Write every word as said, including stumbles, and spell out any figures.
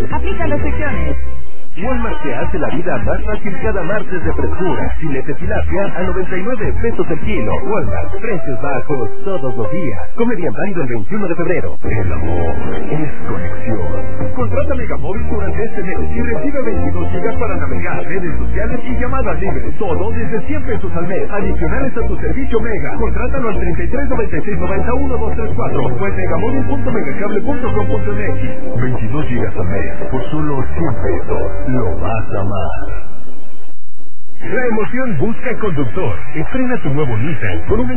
Aplican restricciones. Walmart te hace la vida más fácil cada martes de frescura. Filete tilapia a noventa y nueve pesos el kilo. Walmart, precios bajos todos los días. Come bien válido el veintiuno de febrero. El amor es conexión. Contrata Megamóvil durante este mes y recibe veintidós gigas para navegar, redes sociales y llamadas libres. Todo desde cien pesos al mes. Adicionales a tu servicio Mega. Contrátalo al treinta y tres noventa y seis noventa uno dos tres cuatro o en megamóvil punto megacable punto com punto m x. veintidós gigas al mes por solo cien pesos. Lo vas a amar. La emoción busca conductor. Estrena tu nuevo Nissan con un